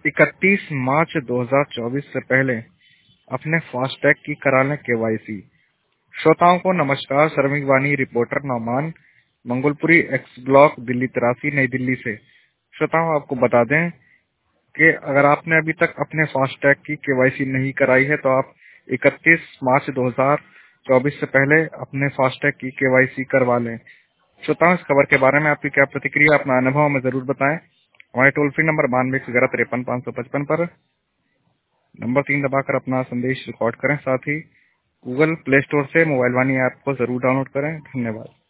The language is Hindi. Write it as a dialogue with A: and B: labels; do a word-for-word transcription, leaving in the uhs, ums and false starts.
A: इकतीस मार्च दो हज़ार चौबीस से पहले अपने फास्टैग की करा लें केवाईसी। श्रोताओं को नमस्कार। Shramik Vaani reporter Nauman, Mangolpuri X block, Delhi तिरासी, नई दिल्ली से। श्रोताओं, आपको बता दें कि अगर आपने अभी तक अपने फास्टैग की केवाईसी नहीं कराई है तो आप इकतीस मार्च दो हज़ार चौबीस से पहले अपने फास्टैग की केवाईसी करवा लें। श्रोताओं, इस खबर के बारे में आपकी क्या प्रतिक्रिया, अपना अनुभव हमें जरूर बताएं। हमारे टोल फ्री नंबर बानवे एक ग्यारह तिरपन पाँच सौ पचपन पर नंबर तीन दबाकर अपना संदेश रिकॉर्ड करें। साथ ही गूगल प्ले स्टोर से मोबाइल वाणी ऐप को जरूर डाउनलोड करें। धन्यवाद।